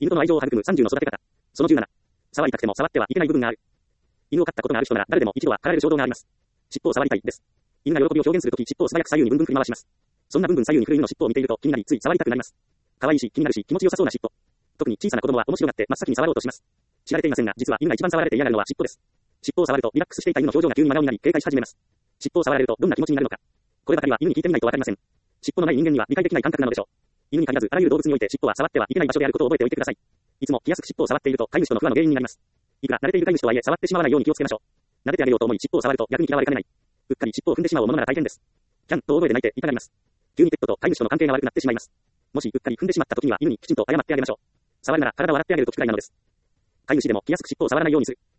犬との愛情を育む30の育て方。その17。触りたくても触ってはいけない部分がある。犬を飼ったことがある人なら誰でも一度は駆られる衝動があります。尻尾を触りたいです。犬が喜びを表現するとき、尻尾を素早く左右にブンブン振り回します。そんなブンブン左右に振る犬の尻尾を見ていると気になりつい触りたくなります。可愛いし気になるし気持ちよさそうな尻尾。特に小さな子供は面白がって真っ先に触ろうとします。知られていませんが、実は犬が一番触られて嫌がるのは尻尾です。尻尾を触るとリラックスしていた犬の表情が急に真顔になり警戒し始めます。尻尾を触られるとどんな気持ちになるのか。こればかりは犬に聞いてみないとわかりません。尻尾のない人間には理解できない感覚なのでしょう。犬に限らずあらゆる動物において尻尾は触ってはいけない場所であることを覚えておいてください。いつも気安く尻尾を触っていると飼い主との不和の原因になります。いくら慣れている飼い主とはいえ触ってしまわないように気をつけましょう。撫でてあげようと思い尻尾を触ると逆に嫌われかねない。うっかり尻尾を踏んでしまうものなら大変です。キャンと大声で泣いて痛がります。急にペットと飼い主との関係が悪くなってしまいます。もしうっかり踏んでしまった時には犬にきちんと謝ってあげましょう。触るなら体を洗ってあげるときくらいなのです。飼い主でも気安く尻尾を触らないようにする。